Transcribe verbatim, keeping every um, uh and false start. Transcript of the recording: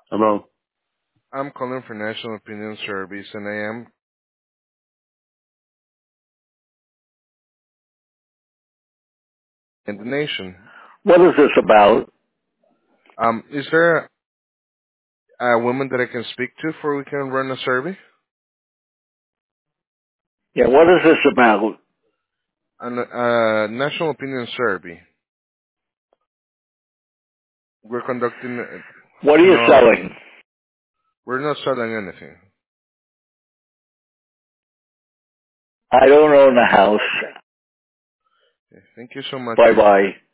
Hello. I'm calling for National Opinion Service, and I am in the nation. What is this about? Um, is there a woman that I can speak to for we can run a survey? Yeah, what is this about? A uh, National Opinion Survey. We're conducting, uh, What are you you know, selling? we're not selling anything. I don't own a house. Okay, thank you so much. Bye bye.